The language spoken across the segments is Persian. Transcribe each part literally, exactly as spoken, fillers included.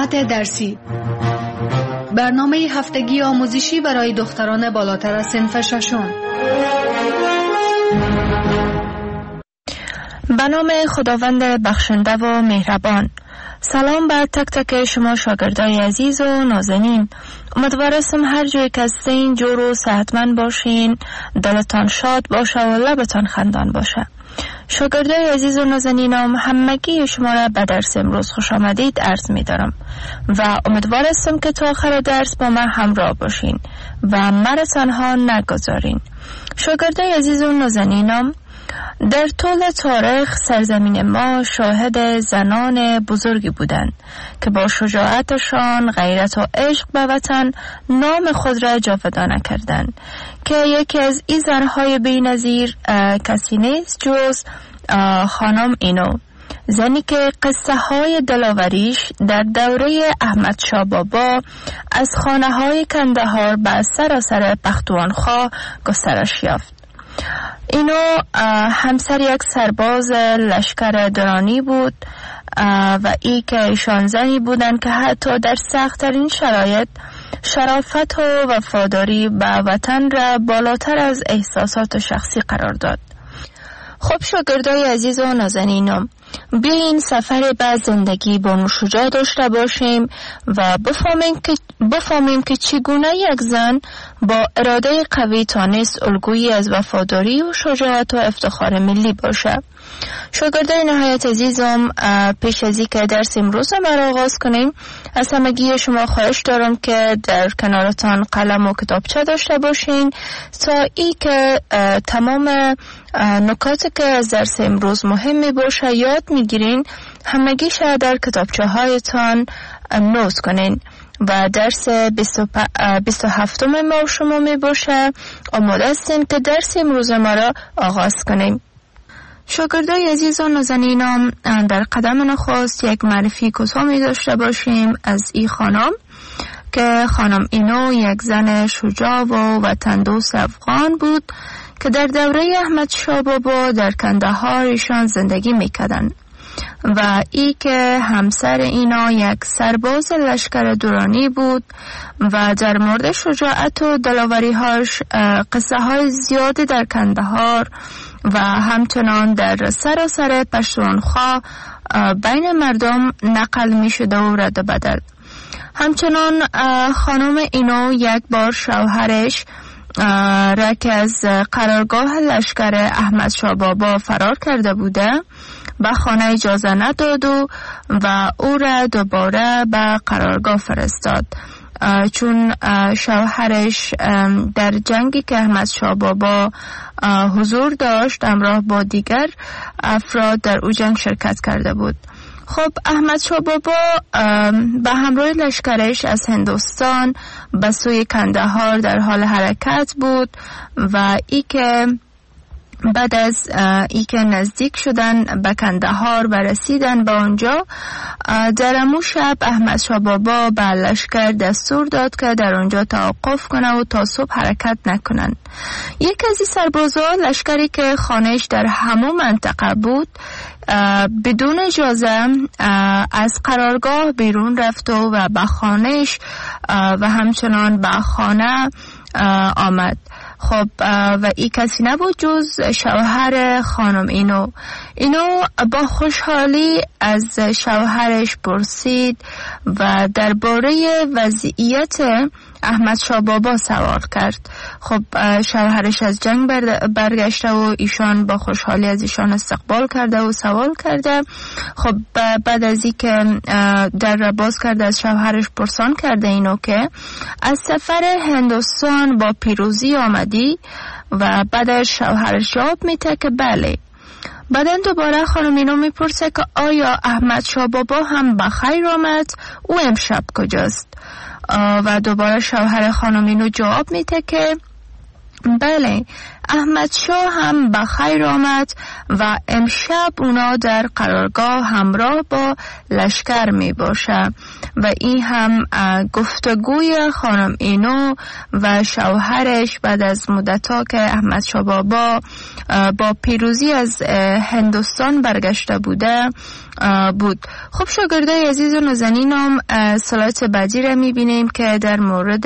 ساعت درسی، برنامه هفتگی آموزشی برای دختران بالاتر از صنف ششم. به نام خداوند بخشنده و مهربان. سلام بر تک تک شما شاگردای عزیز و نازنین. امیدوارم هر جایی که هستین جور و صحتمند باشین، دلتان شاد باشه و لبتان خندان باشه. شاگردای عزیز و نازنینم، همگی شما را به درس امروز خوش آمدید عرض می دارم و امیدوارم که تا آخر درس با من همراه باشین و مرا تنها نگذارین. شاگردای عزیز و نازنینم، در طول تاریخ سرزمین ما شاهد زنان بزرگی بودند که با شجاعتشان، غیرت و عشق به وطن نام خود را جاودانه کردند که یکی از این زنهای بی‌نظیر کسی نیست جز خانم اینو، زنی که قصه های دلاوریش در دوره احمد شاه بابا از خانه های کندهار به سراسر پختونخوا گسترش یافت. اینو همسر یک سرباز لشکر درانی بود و ای که ایشان زنی بودند که حتی در سخت‌ترین شرایط شرافت و وفاداری به وطن را بالاتر از احساسات شخصی قرار داد. خب شاگردای عزیز و نازنینم، بیاین سفر به زندگی با شجاع داشته باشیم و بفهمیم که بفهمیم که چگونه یک زن با اراده قوی تانست الگویی از وفاداری و شجاعت و افتخار ملی باشه. شاگردای نهایت عزیزم، پیش از اینکه درس امروز ما را آغاز کنیم، از همگی شما خواهش دارم که در کنارتان قلم و کتابچه داشته باشین تا ای که تمام نکاتی که از درس امروز مهم می باشه یاد میگیرین، همگیش در کتابچه هایتان نوت کنین و درس بیست و هفتم ما شما می باشه. آماده هستین که درس امروز ما را آغاز کنیم. شاگردای عزیز و نازنینم، در قدم نخست یک معرفی کوتاه می داشته باشیم از این خانم که خانم اینو یک زن شجاع و وطن دوست افغان بود که در دوره احمد شاه بابا در کندهار ایشان زندگی میکردند و ای که همسر اینا یک سرباز لشکر درانی بود و در مورد شجاعت و دلاوری هاش قصه های زیادی در کندهار و همچنان در سراسر پختونخوا بین مردم نقل می شده و رد بدل. همچنان خانم اینو یک بار شوهرش را که از قرارگاه لشکر احمد شاه بابا فرار کرده بوده به خانه اجازه نداد و, و او را دوباره به قرارگاه فرستاد، چون شوهرش در جنگی که احمد شاه بابا حضور داشت همراه با دیگر افراد در او جنگ شرکت کرده بود. خب احمد شاه بابا به همراه لشکرش از هندوستان به سوی کندهار در حال حرکت بود و ای که بعد از ای که نزدیک شدن به کندهار و رسیدن به آنجا، در امو شب احمد شاه بابا به لشکر دستور داد که در آنجا توقف کنه و تا صبح حرکت نکنند. یک از این سربازان لشکری که خانهش در همون منطقه بود بدون اجازه از قرارگاه بیرون رفت و به خانهش و همچنان به خانه آمد. خب و این کسی نبود جز شوهر خانم اینو. اینو با خوشحالی از شوهرش پرسید و درباره وضعیت احمد شاه بابا سوال کرد. خب شوهرش از جنگ برگشته و ایشان با خوشحالی از ایشان استقبال کرده و سوال کرده. خب بعد از این که در باز کرده از شوهرش پرسان کرده اینو که از سفر هندوستان با پیروزی آمدی و بعدش شوهرش جواب میده که بله. بعدن دوباره خانم اینو میپرسه که آیا احمد شاه بابا هم بخیر آمد؟ او امشب کجاست؟ و دوباره شوهر خانم اینو جواب میده که بله، احمد شاه هم به خیر آمد و امشب اونا در قرارگاه همراه با لشکر می باشه و این هم گفتگوی خانم اینو و شوهرش بعد از مدت‌ها که احمد شاه بابا با پیروزی از هندوستان برگشته بوده بود. خب شاگردای عزیز و نازنینم، سلایت بعدی را می بینیم که در مورد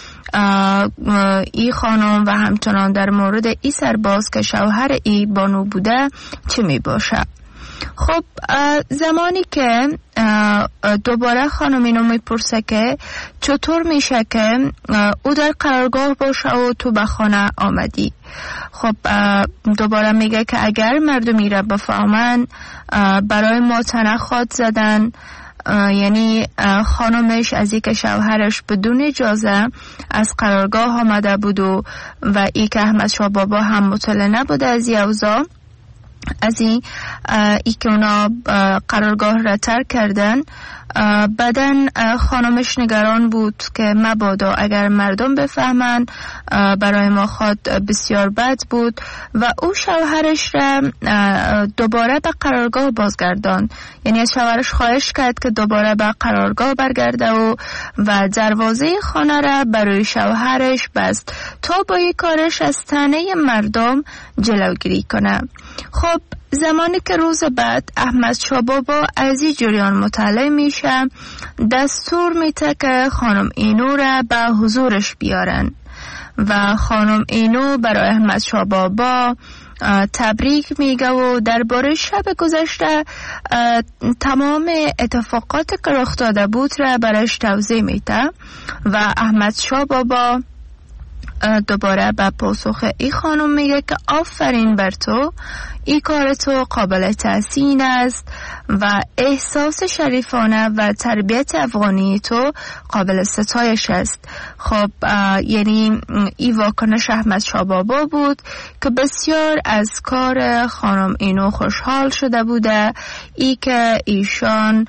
ای خانم و همچنان در مورد ای سرباز که شوهر ای بانو بوده چه می باشه. خب زمانی که دوباره خانم اینو می پرسه که چطور میشه که او در قرارگاه باشه و تو به خانه آمدی. خب دوباره میگه که اگر مردمی را بفهمن برای ما تنخواد زدن، یعنی خانمش از این که شوهرش بدون اجازه از قرارگاه آمده بود و و ای که احمد شاه بابا هم مطلع نبوده از این اوضاع، از این ای که اونا قرارگاه را ترک کردن. بعدن خانمش نگران بود که مبادا اگر مردم بفهمن برای ما خود بسیار بد بود و او شوهرش را دوباره به قرارگاه بازگردان، یعنی از شوهرش خواهش کرد که دوباره به قرارگاه برگرده و و دروازه خانه را برای شوهرش بست تا با یک کارش از طعنه مردم جلوگیری کنه. خب زمانی که روز بعد احمد شاه بابا از این جریان مطلع میشه، دستور میده که خانم اینو را به حضورش بیارن و خانم اینو برای احمد شاه بابا تبریک میگه و درباره شب گذشته تمام اتفاقات که رخ داده بود را برایش توضیح میده و احمد شاه بابا دوباره به پاسخ ای خانم میگه که آفرین بر تو، ای کار تو قابل تحسین است و احساس شریفانه و تربیت افغانی تو قابل ستایش است. خب یعنی ای واکنش احمد شاه بابا بود که بسیار از کار خانم اینو خوشحال شده بوده، ای که ایشان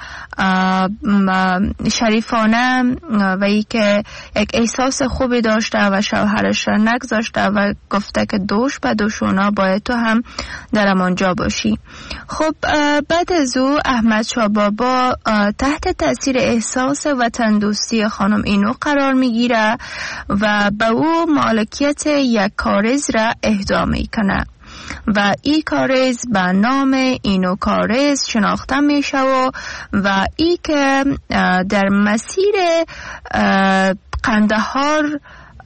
شریفانه و ای که یک احساس خوبی داشته و شوهرش را نگذاشته و گفته که دوش به دوشونا باید تو هم در امانجا باشی. خب بعد از او احمد شاه بابا تحت تاثیر احساس وطن دوستی خانم اینو قرار میگیره و به او مالکیت یک کارز را اهدا میکنه و این کارز به نام اینو کارز شناخته میشه و و ای که در مسیر قندهار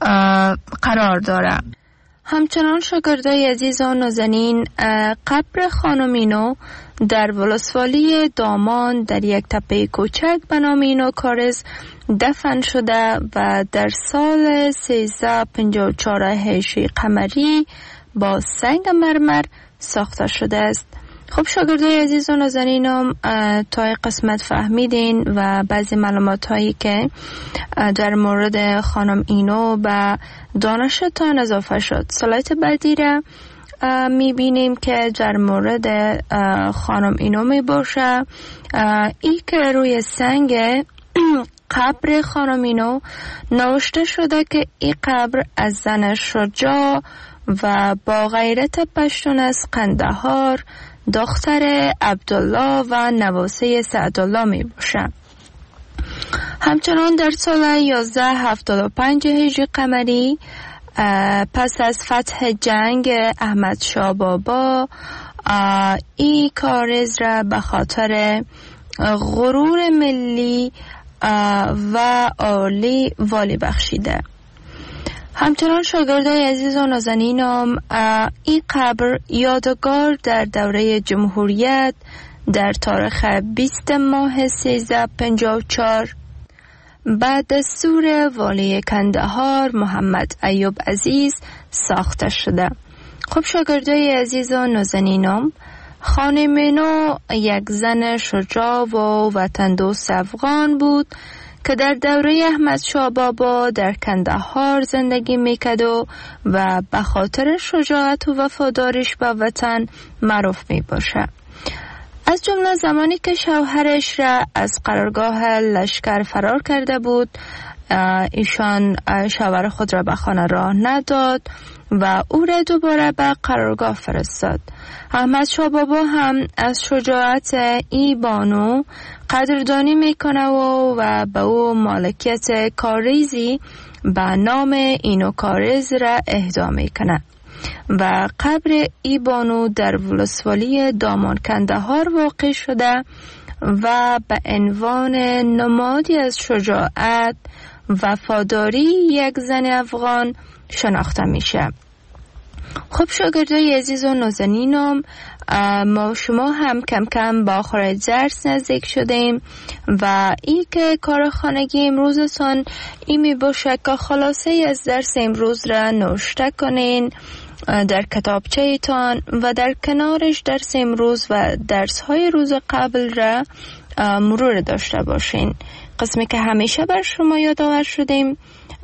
قرار داره. همچنان شاگردای عزیز و نازنین، قبر خانم اینو در ولسوالی دامان در یک تپه کوچک به نام اینو کارز دفن شده و در سال سیزده پنجاه و چهار هجری قمری با سنگ مرمر ساخته شده است. خب شاگردای عزیز و نازنینم، تا قسمت فهمیدین و بعضی معلومات هایی که در مورد خانم اینو به دانشتان اضافه شد. سلایت بعدی را میبینیم که در مورد خانم اینو میباشه، ای که روی سنگ قبر خانم اینو نوشته شده که این قبر از زن شجاع و با غیرت پشتون از قندهار دختر عبدالله و نواسه سعدالله می باشه. همچنان در سال یازده هفتاد و پنج هجری قمری پس از فتح جنگ احمد شاه بابا این کارز را به خاطر غرور ملی و عالی والی بخشیده. همچنان شاگردای عزیز و نازنینم، این قبر یادگار در دوره جمهوریت در تاریخ بیست ماه سیزده پنجاه و چهار بعد دستور والی کندهار محمد ایوب عزیز ساخته شده. خب شاگردای عزیز و نازنینم، خانم اینو یک زن شجاع و وطن دوست افغان بود که در دوره احمد شاه بابا در کندهار زندگی میکرد و و به خاطر شجاعت و وفاداریش به وطن معروف می باشه. از جمله زمانی که شوهرش را از قرارگاه لشکر فرار کرده بود، ایشان شوهر خود را به خانه راه نداد و او را دوباره به قرارگاه فرستاد. احمد شاه بابا هم از شجاعت ای بانو قدردانی میکنه و, و به او مالکیت کاریزی به نام اینو کاریز را اهدا میکنه و قبر ای بانو در ولسوالی دامان کندهار واقع شده و به عنوان نمادی از شجاعت وفاداری یک زن افغان شناخته میشه. خب شاگردای عزیز و نازنینم، ما شما هم کم کم با آخر درس نزدیک شدیم و ای که کار خانگی امروزتان ای می باشه که خلاصه از درس امروز را نوشته کنین در کتابچه ایتان و در کنارش درس امروز و درس های روز قبل را مرور داشته باشین. قسمی که همیشه بر شما یادآور شدیم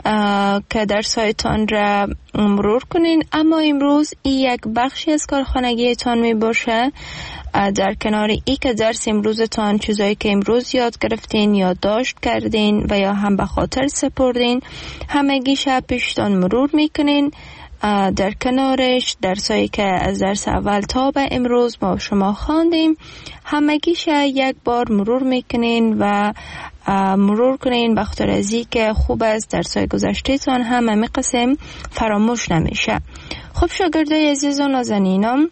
که درس هایتان را مرور کنین، اما امروز این یک بخشی از کارخانگیتان می باشه. در کنار ای که درس امروزتان چیزایی که امروز یاد گرفتین یا داشت کردین و یا هم به خاطر سپردین همگی شب پیشتان مرور میکنین. در کنارش درسایی که از درس اول تا به امروز ما شما خواندیم همگیش یک بار مرور میکنین و مرور کنین به خاطر ازی که خوب است درسای گذشته تان هم همه قسم فراموش نمیشه. خب شاگردای عزیز و نازنینم،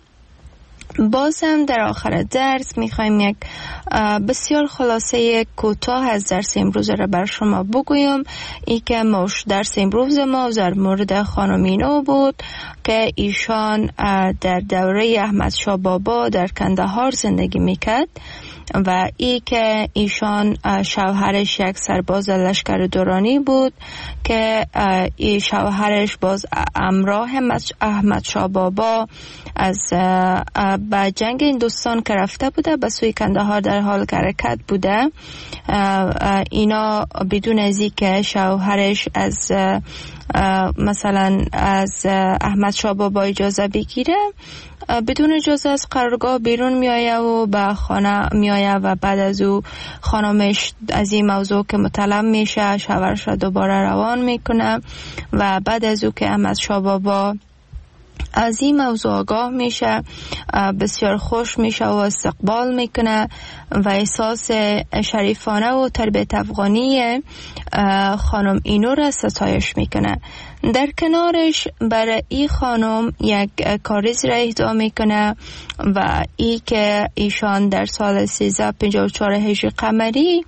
باز هم در آخر درس میخوایم یک بسیار خلاصه کوتاه از درس امروز را بر شما بگویم. ای که موش درس امروز ما در مورد خانم اینو بود که ایشان در دوره احمد شاه بابا در کندهار زندگی میکرد و ای که ایشان شوهرش یک سرباز لشکر دورانی بود که ای شوهرش باز همراه احمد شاه بابا از به جنگ هندوستان که رفته بوده به سوی کندهار در حال حرکت بوده. اینا بدون ازی که شوهرش از مثلا از احمد شاه بابا اجازه بگیره بدون اجازه از قرارگاه بیرون میآیه و به خانه میآیه و بعد از او خانمش از این موضوع که مطلب میشه شوهرش را دوباره روان میکنه و بعد از او که احمد شاه بابا از این موضوع آگاه میشه بسیار خوش میشه و استقبال میکنه و احساس شریفانه و تربیت افغانی خانم اینو را ستایش میکنه. در کنارش برای این خانم یک کاریز را اهدا میکنه و ای که ایشان در سال سیزده و پنجاه و چهار هجری قمری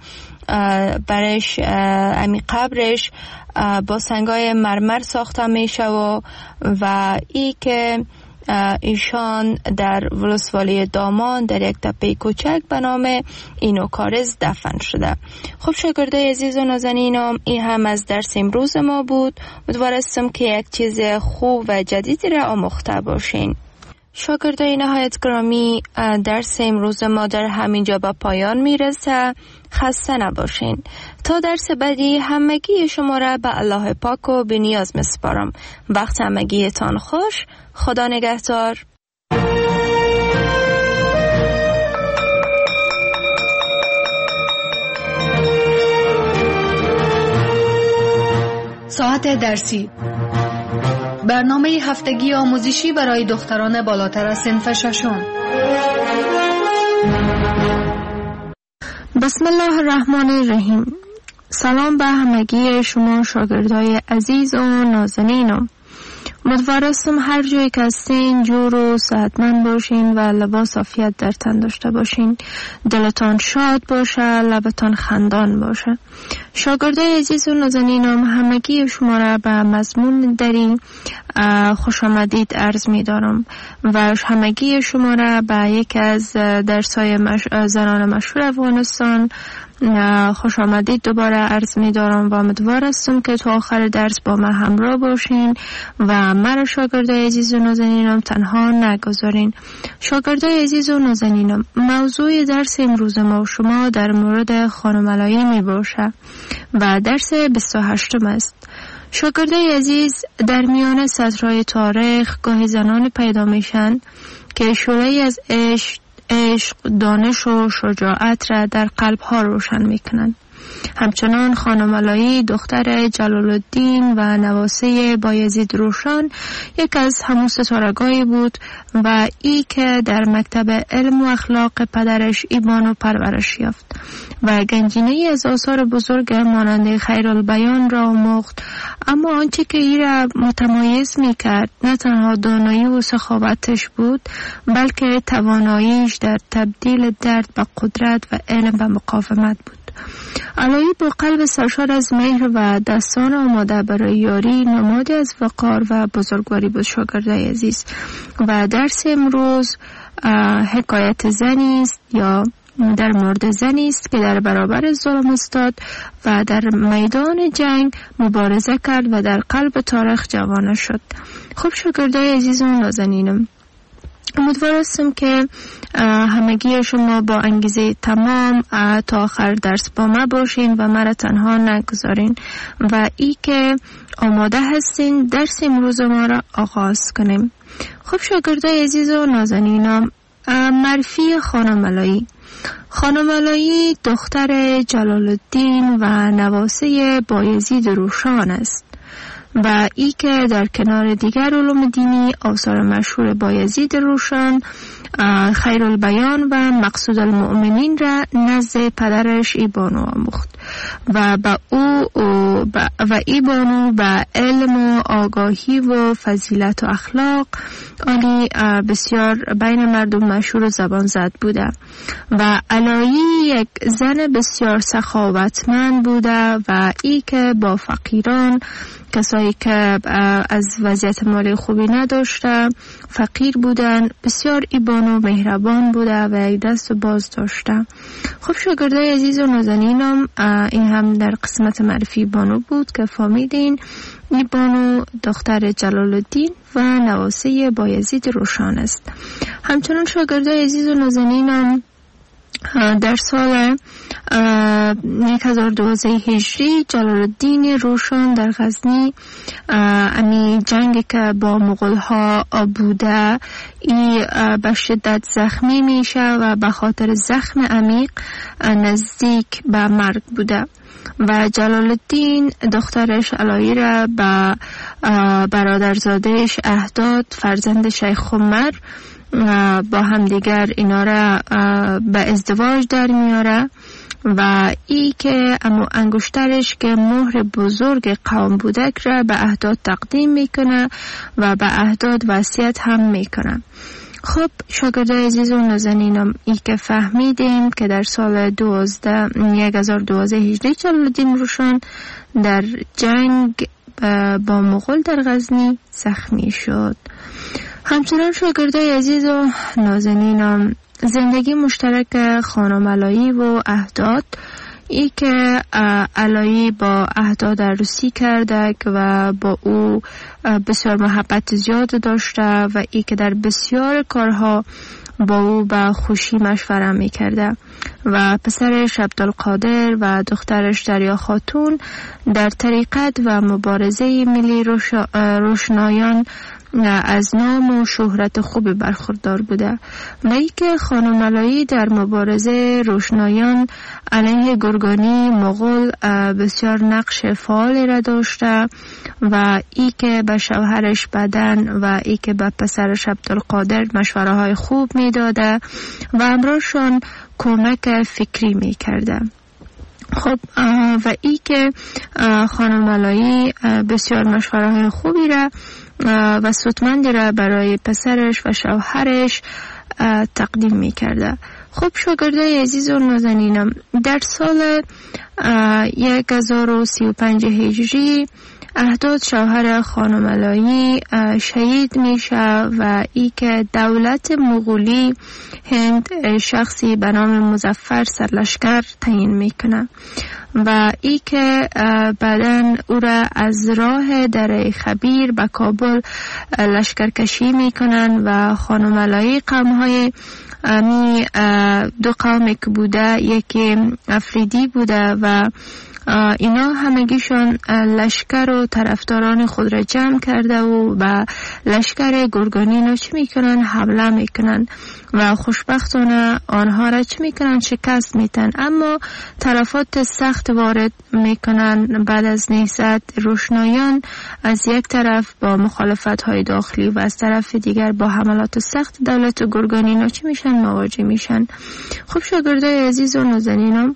برش امی قبرش با سنگای مرمر ساخته میشه و و ای که ایشان در ولسوالی دامان در یک تپه کوچک به نام اینو کارز دفن شده. خب شاگردای عزیز و نازنینم، این هم از درس امروز ما بود. امیدوارم که یک چیز خوب و جدیدی را آموخته باشین. شاگردای نهایت گرامی، درس امروز ما در همینجا به پایان میرسه. خسته نباشین. تا درس بعدی همگی شما را به الله پاک و بی نیاز میسپارم. وقت همگیتان خوش. خدا نگهدار. ساعت درسی، برنامه هفتگی آموزشی برای دختران بالاتر از صنف ششم. بسم الله الرحمن الرحیم. سلام به همگی شما شاگردای عزیز و نازنینم. امیدوارم هر جایی که هستین جور و صحتمند باشین و لباس عافیت در تن داشته باشین. دلتان شاد باشه، لبتان خندان باشه. شاگردای عزیز و نازنینم، همگی شما را به مضمون دری خوش آمدید عرض می دارم و همگی شما را به یک از درس‌های مش... زنان مشهور افغانستان خوش آمدید دوباره عرض می دارم و امیدوار هستم که تا آخر درس با من همراه باشین و مرا شاگردای عزیز و نازنینم تنها نگذارین. شاگردای عزیز و نازنینم، موضوع درس امروز ما و شما در مورد خانم علایه می باشه و درس بیست و هشتم است. شاگردای عزیز، در میان سطرهای تاریخ گاهی زنان پیدا میشن که شعله‌ای از عشق عشق، دانش و شجاعت را در قلبها روشن میکنن. همچنان خانم علایی دختر جلال الدین و نواسه بایزید روشن یک از همون ستارگانی بود و ای که در مکتب علم و اخلاق پدرش ایبانو پرورش یافت و گنجینه از آثار بزرگ مانند خیرالبیان را آموخت. اما آنچه که ای را متمایز می کرد نه تنها دانایی و سخاوتش بود، بلکه تواناییش در تبدیل درد به قدرت و علم به مقاومت بود. علایی با قلب سرشار از مهر و دستان آماده برای یاری نمادی از وقار و بزرگواری بود. شاگردای عزیز، و درس امروز حکایت زنی است یا در مورد زنی است که در برابر ظلم استاد و در میدان جنگ مبارزه کرد و در قلب تاریخ جوانه شد. خب شاگردای عزیز و نازنینم، امیدوار هستم که همگی شما با انگیزه تمام تا آخر درس با ما باشین و مرا تنها نگذارین و ای که آماده هستین درس امروز ما را آغاز کنیم. خب شاگردای عزیز و نازنینم، معرفی خانم علایی. خانم علایی دختر جلال الدین و نواسه بایزید روشن است و ای که در کنار دیگر علوم دینی آثار مشهور بایزید روشن، خیرالبیان و مقصود المؤمنین را نزد پدرش ایبانو آموخت و با او و ایبانو به علم و آگاهی و فضیلت و اخلاق عالی بسیار بین مردم مشهور و زبان زد بوده و علایی یک زن بسیار سخاوتمند بوده و ای که با فقیران، کسایی که از وضعیت مالی خوبی نداشته، فقیر بودن، بسیار ایبانو مهربان بوده و یک دست باز داشته. خب شاگردای عزیز و نازنینم، این هم در قسمت معرفی بانو بود که فهمیدین ایبانو دختر جلال الدین و نواسه بایزید روشن است. همچنان شاگردای عزیز و نازنینم، در سال هزار و دویست هجری جلال الدین روشن در غزنی امی جنگی که با مغول ها بوده ای به شدت زخمی میشه و به خاطر زخم عمیق نزدیک به مرگ بوده و جلال الدین دخترش علایی را به برادرزادهش اهداد فرزند شیخ عمر با هم دیگر اینا را به ازدواج در میاره و ای که امو انگشترش که مهر بزرگ قوم بودک را به اهداد تقدیم میکنه و به اهداد وصیت هم میکنه. خب شاگردای عزیز و نازنینم، ای که فهمیدیم که در سال هزار و دویست هجری جلال الدین روشن در جنگ با مغول در غزنی زخمی شد. همچنان شاگردای عزیز و نازنینم، زندگی مشترک خانم علایی و اهداد، ای که علایی با اهداد عروسی کرده و با او بسیار محبت زیاد داشته و ای که در بسیار کارها با او به خوشی مشوره می کرده و پسرش عبدالقادر و دخترش دریا خاتون در طریقت و مبارزه ملی روشنایان از نام و شهرت خوبی برخوردار بوده و ای که خانم علایی در مبارزه روشنایان علیه گرگانی مغول بسیار نقش فعالی را داشته و ای که به شوهرش بدن و ای که به پسرش عبدالقادر مشوره های خوب می داده و امراشون کمک فکری می کرده. خب و ای که خانم علایی بسیار مشوره های خوبی را و سودمندی را برای پسرش و شوهرش تقدیم می کرده. خب شاگردای عزیز و نازنینم، در سال هزار و سی و پنج هجری اهداد شوهر خانم علایی شهید میشه و ای که دولت مغولی هند شخصی به نام مظفر سرلشکر تعیین میکنه و ای که بعدن او را از راه دره خبیر به کابل لشکر کشی میکنن و خانم علایی قومهای امی دو قومی که بوده، یکی افریدی بوده و اینا همگیشون لشکر و طرفداران خود را جمع کرده و به لشکر گرگانی را چی میکنن؟ حمله میکنن و خوشبختانه آنها را چی میکنن؟ شکست میتن. اما تلفات سخت وارد میکنن. بعد از نهضت روشنایان از یک طرف با مخالفت های داخلی و از طرف دیگر با حملات سخت دولت گرگانی نا چی میشن؟ مواجه میشن. خب شاگردای عزیز و نازنینم،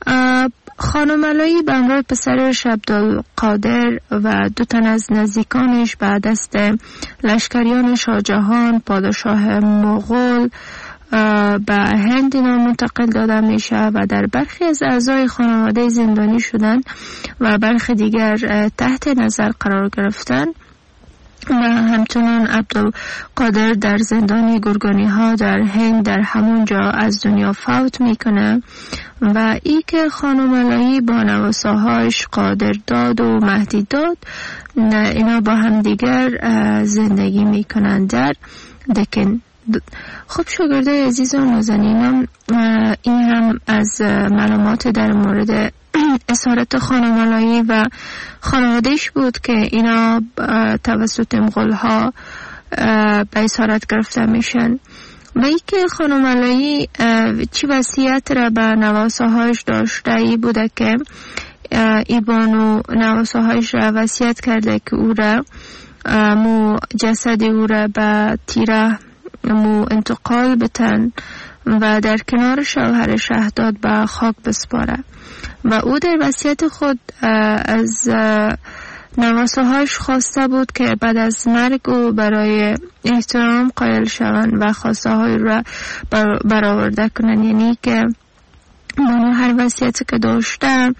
خانم علایی به همراه پسرش عبدالقادر و دو تن از نزدیکانش به دست لشکریان شاهجهان پادشاه مغول به هند اینا منتقل داده میشه و در برخی از اعضای خانواده زندانی شدن و برخی دیگر تحت نظر قرار گرفتن و همچنان عبدالقادر در زندانی گرگانی ها در هند در همون جا از دنیا فوت میکنه و ای که خانم علایی با نواساهاش قادر داد و مهدی داد اینا با هم دیگر زندگی میکنن در دکن. خب شاگردای عزیز و نازنینم، این هم از معلومات در مورد اسارت خانم علایی و خانوادهش بود که اینا توسط مغول ها به اسارت گرفته میشن و ای که خانم علایی چی وصیت را به نواساهایش داشته ای بوده که ای بانو نواساهایش را وصیت کرده که او را مو جسد او را به تیره مو انتقال بتن و در کنار شوهر شهداد به خاک بسپاره و او در وصیت خود از نواساهاش خواسته بود که بعد از مرگ او برای احترام قائل شوند و خواسته های را برآورده کنند. یعنی که بانو هر وصیتی که داشته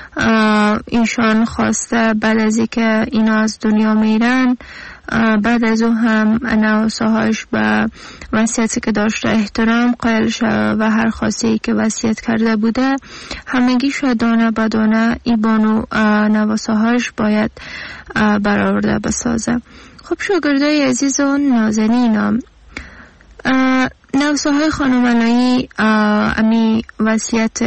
ایشان خواسته بعد از اینکه اینا از دنیا میرن بعد از او هم نواساهاش به وصیتی که داشته احترام قائل شد و هر خواسته که وصیت کرده بوده همگی شد دانه به دانه ای بانو نواساهاش باید برآورده بسازه. خب شاگردای عزیز و نازنینم، نواساهای خانم علایی امی وصیت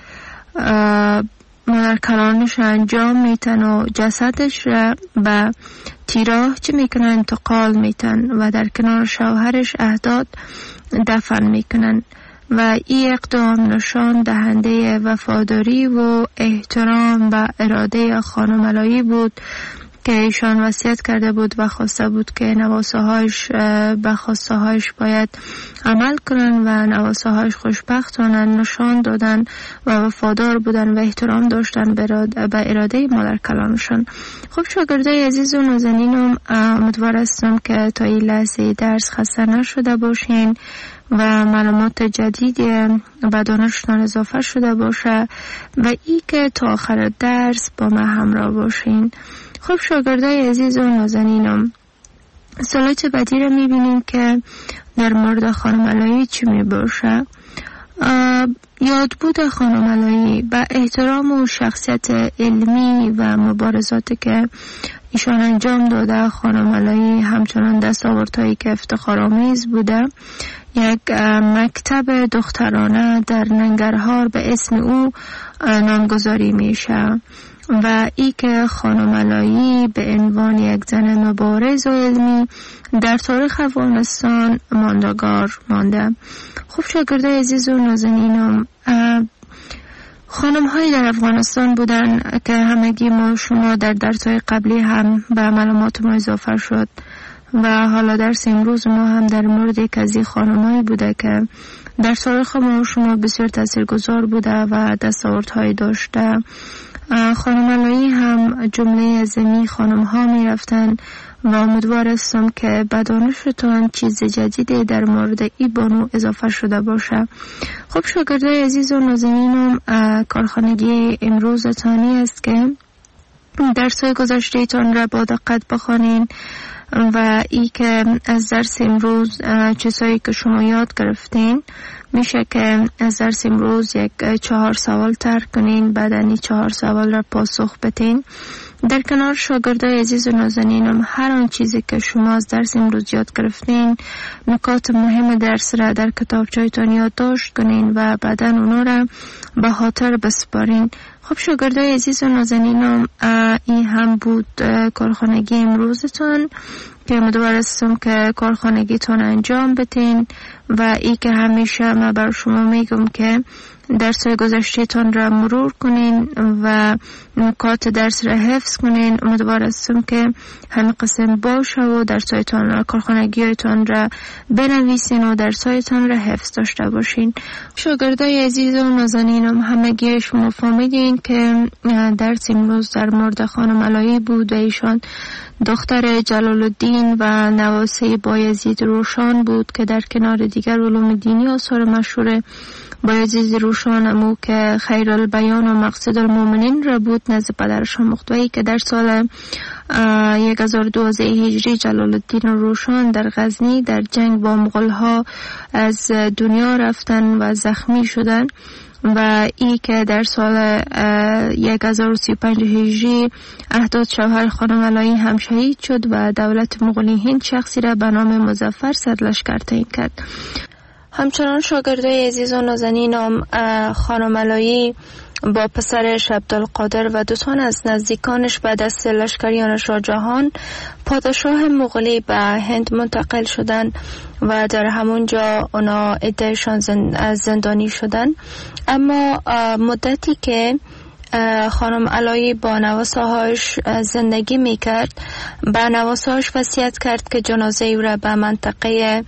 مادر کلانش انجام میتن و جسدش را به تیراه چی میکنن؟ انتقال میتن و در کنار شوهرش اهداد دفن میکنن و این اقدام نشان دهنده وفاداری و احترام و اراده خانم علایی بود که ایشان وصیت کرده بود و خواسته بود که نواساهایش به خواستهایش باید عمل کنن و نواساهایش خوشبختانه نشان دادن و وفادار بودن و احترام داشتن به اراده مادر کلانشان. خب شاگردای عزیز و نازنینم، امیدوار هستم که تا این لحظه درس خسته نشده باشین و معلومات جدیدی به دانشتان اضافه شده باشه و ای که تا آخر درس با ما همراه باشین. خب شاگردای عزیز و نازنینم، سالات بعدی رو میبینیم که در مورد خانم علایی چی میباشه. یاد بود خانم علایی به احترام و شخصیت علمی و مبارزاتی که ایشان انجام داده، خانم علایی همچنان دستاوردهایی که افتخارآمیز بوده. یک مکتب دخترانه در ننگرهار به اسم او نامگذاری میشه و ای که خانم علایی به عنوان یک زن مبارز و علمی در تاریخ افغانستان ماندگار مانده. خوب شاگردای عزیز و نازنینم، خانم های در افغانستان بودن که همگی ما شما در درس‌های قبلی هم به معلومات ما اضافه شد و حالا درس امروز ما هم در مورد یک از این خانم‌هایی بوده که در تاریخ ما شما بسیار تاثیرگذار بوده و دستاوردهایی داشته. خانم علایی هم جمله از این خانم ها می رفتن و امیدوار هستم که به دانشتان چیز جدیدی در مورد ای بانو اضافه شده باشه. خب شاگردای عزیز و نازنینم، کارخانگی امروزتانی است که درس‌های گذشته تان را با دقت بخوانین و ای که از درس امروز چیزهایی که شما یاد گرفتین میشه که از درس امروز یک چهار سوال طرح کنین، بعد این چهار سوال را پاسخ بدین. در کنار شاگردای عزیز و نازنینم، هر آن چیزی که شما از درس امروز یاد گرفتین، نکات مهم درس را در کتابچه‌تان یادداشت کنین و بعدا اونا را به خاطر بسپارین. خب شاگردای عزیز و نازنینم، این هم بود کارخانگی امروزتان که امیدوارستم که کارخانگیتون انجام بتین و ای که همیشه من بر شما میگم که درس گذشتهتان را مرور کنین و نکات درس را حفظ کنین. امیدوارستم که همه قسم باشه و درسایتان را کارخانگیتان را بنویسین و درسایتان را حفظ داشته باشین. شاگردای عزیز و نازنینم، همگی شما فهمیدین که درس امروز در مورد خانم علایی بود و ایشان دختر جلال الدین و نواسه بایزید روشان بود که در کنار دیگر علوم دینی آثار مشهور بایزید روشان امو که خیر البیان و مقصد المؤمنین را بود نزد پدرشان مختوی که در سال هزار و دوازده هجری جلال الدین روشان در غزنی در جنگ با مغول‌ها از دنیا رفتن و زخمی شدن و ای که در سال هزار و سی و پنج هجری احداد شوهر خانم علایی هم شهید شد و دولت مغولی هند شخصی را به نام مظفر سرلشکر تعیین کرد. همچنان شاگردای عزیز و نازنینم، خانم علایی با پسرش عبدالقادر و دو تن از نزدیکانش به دست لشکریان شاه جهان پادشاه مغولی به هند منتقل شدن و در همونجا اونا عدهشان زندانی شدن. اما مدتی که خانم علایی با نواسه‌هاش زندگی میکرد، به نواسه‌هاش وصیت کرد که جنازه او را به منطقه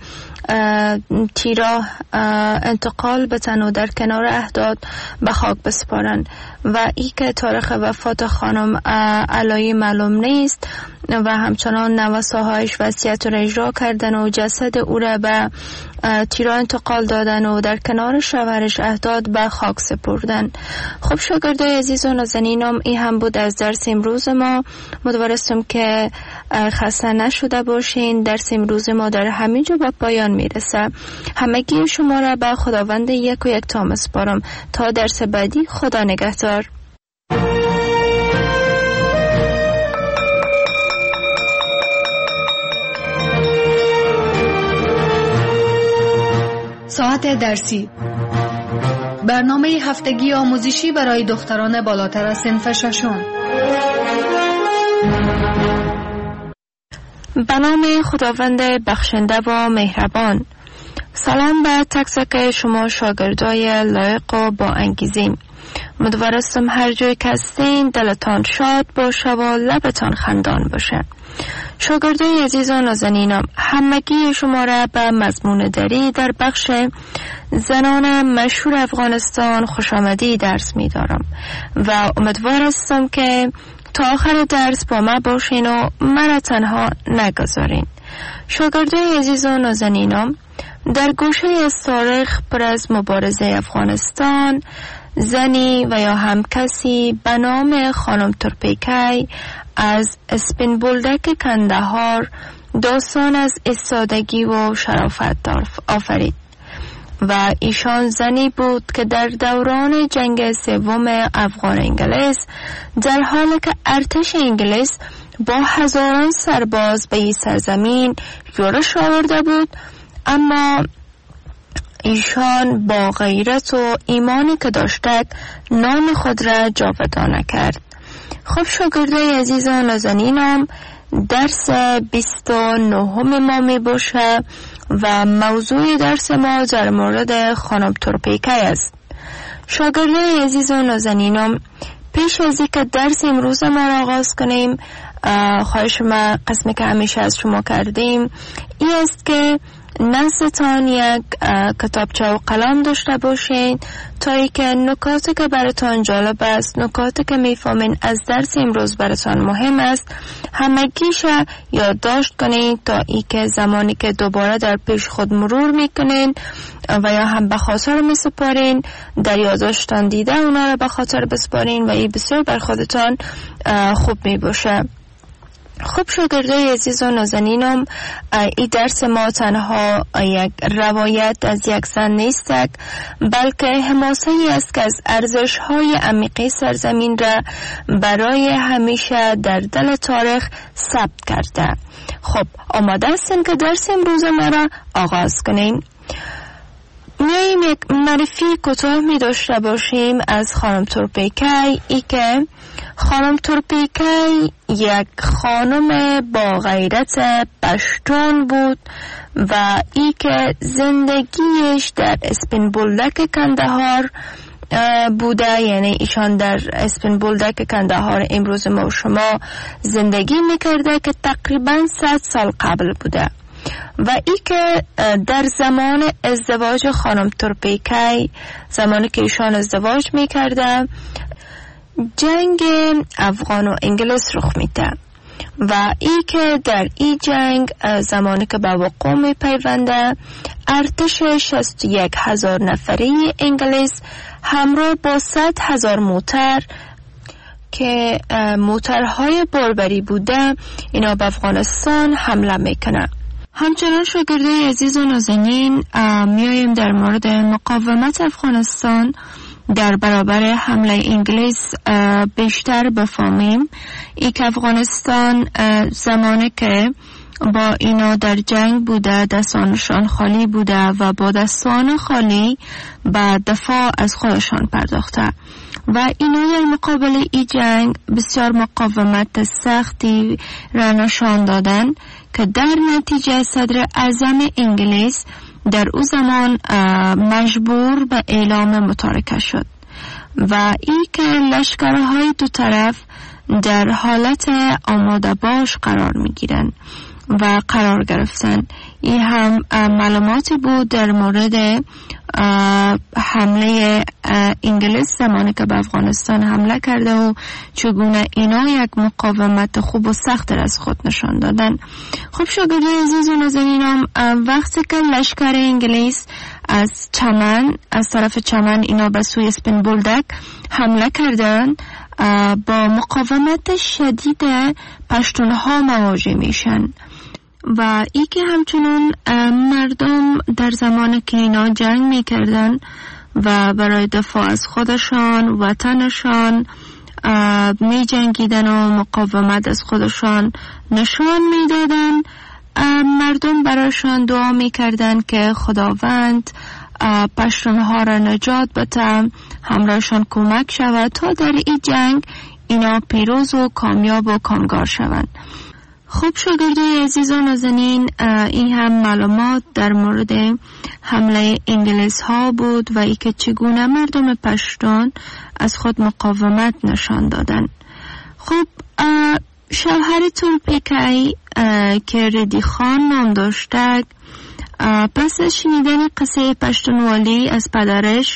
تیراه انتقال بتن و در کنار احداد به خاک بسپارن و ای که تاریخ وفات خانم علایی معلوم نیست و همچنان نواسه‌هایش وصیت را اجرا کردن و جسد او را به تیراه انتقال دادن و در کنار شوهرش احداد به خاک سپردن. خب شاگردای عزیز و نازنینم، این هم بود از درس امروز ما. امیدوارم که خسته نشده باشین. درس امروز ما در همینجا به پایان میرسه. همگی شما را به خداوند یک و یک تا میسپارم تا درس بعدی. خدا نگهدار. ساعت درسی، برنامه هفتگی آموزشی برای دختران بالاتر از صنف ششم. به نام خداوند بخشنده و مهربان. سلام به تک تک شما شاگردای لایق و با انگیزیم. امیدوارم هر جای که هستین دلتان شاد باشه و لبتان خندان باشه. شاگردای عزیز و نازنینم، همگی شما را به مضمون دری در بخش زنان مشهور افغانستان خوش آمدی درس می دارم و امیدوار هستم که تا آخر درس با ما باشین و مرا تنها نگذارین. شاگردای عزیز و نازنینم، در گوشه از تاریخ پر از مبارزه افغانستان، زنی و یا هم کسی به نام خانم تورپیکی از اسپین بولدک کندهار داستان از ایستادگی و شرافت آفرید و ایشان زنی بود که در دوران جنگ سوم افغان انگلیس در حالی که ارتش انگلیس با هزاران سرباز به این سرزمین یورش آورده بود، اما ایشان با غیرت و ایمانی که داشتند نام خود را جاودانه کرد. خب شاگردای عزیز و نازنینم، درس بیست و نهم ما می باشه و موضوع درس ما در مورد خانم تورپیکی است. شاگردای عزیز و نازنینم، پیش از اینکه درس امروز ما را آغاز کنیم، خواهش ما قسمی که همیشه از شما کردیم این است که نزدتان یک کتابچه و قلم داشته باشین تا ای که نکاتی که براتان جالب است، نکاتی که میفهمین از درس امروز براتان مهم است، همگیش یادداشت کنین تا ای که زمانی که دوباره در پیش خود مرور میکنین و یا هم به خاطر میسپارین، در یادداشتان دیده اونا را به خاطر بسپارین و این بسیار بر خودتان خوب میباشه. خب شاگردای عزیز و نازنینم، این درس ما تنها یک روایت از یک زن نیست، بلکه حماسه‌ای است که از ارزش‌های عمیقی سرزمین را برای همیشه در دل تاریخ ثبت کرده. خب آماده هستیم که درس امروز ما را آغاز کنیم. میاییم یک معرفی کوتاه می داشته باشیم از خانم تورپیکی، ای که خانم تورپیکی یک خانم با غیرت پشتون بود و ای که زندگیش در اسپین بولدک کندهار بوده، یعنی ایشان در اسپین بولدک کندهار امروز ما و شما زندگی میکرده که تقریبا صد سال قبل بوده و ای که در زمان ازدواج خانم تورپیکی، زمانی که ایشان ازدواج میکرده، جنگ افغان و انگلیس رخ میده و ای که در این جنگ زمانی که به وقوع می پیونده، ارتش شصت و یک هزار نفری انگلیس همراه با صد هزار موتر که موترهای باربری بوده اینا به افغانستان حمله میکنه. همچنان شاگردای عزیز و نازنین، میایم در مورد مقاومت افغانستان در برابر حمله انگلیس بیشتر بفهمیم. ای که افغانستان زمانی که با اینا در جنگ بوده دستانشان خالی بوده و با دستان خالی به دفاع از خودشان پرداخته و اینا در مقابل ای جنگ بسیار مقاومت سختی را نشان دادن که در نتیجه صدر اعظم انگلیس در او زمان مجبور به اعلام متارکه شد و ای که لشکرهای دو طرف در حالت آماده باش قرار می گیرن و قرار گرفتن. این هم معلوماتی بود در مورد حمله انگلیس زمانی که به افغانستان حمله کرده و چگونه اینا یک مقاومت خوب و سخت از خود نشان دادن. خب شاگردان عزیز و نازنینم، وقتی که لشکر انگلیس از چمن از طرف چمن اینا به سوی اسپین بولدک حمله کردن، با مقاومت شدید پشتونها مواجه میشن و ای که همچنین مردم در زمان که اینا جنگ میکردن و برای دفاع از خودشان وطنشان می جنگیدن و مقاومت از خودشان نشان میدادن، مردم برایشان دعا میکردن که خداوند پشتونها را نجات بده، همراهشان کمک شود تا در این جنگ اینا پیروز و کامیاب و کامگار شوند. خب شاگردای عزیز و نازنین، این هم معلومات در مورد حمله انگلیس ها بود و ای که چگونه مردم پشتون از خود مقاومت نشان دادن. خب شوهر تورپیکی که ردی خان نام داشته، پس از شنیدن قصه پشتونوالی از پدرش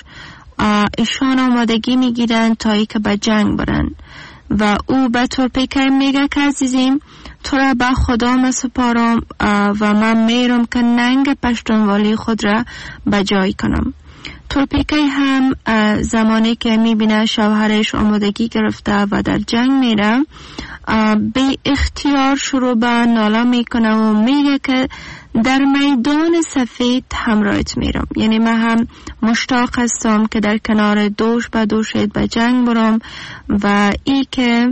ایشان آمادگی میگیرن تا ای که به جنگ برن و او به تورپیکی میگه که عزیزیم تو را به خدا مسپارم و من میرم که ننگ پشتونوالی خود را به جای کنم. تورپیکی هم زمانی که میبینه شوهرش آمادگی گرفته و در جنگ میره، به اختیار شروع به ناله میکنه و میگه که در میدان سفید همراهت میرم، یعنی من هم مشتاق هستم که در کنار دوش به دوشت به جنگ برم و ای که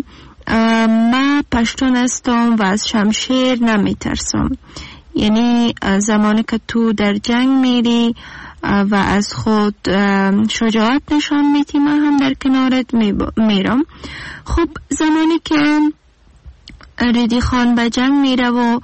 من پشتون هستم و از شمشیر نمیترسم، یعنی زمانی که تو در جنگ میری و از خود شجاعت نشان میدی من هم در کنارت میرم. خب زمانی که ردی خان به جنگ میره و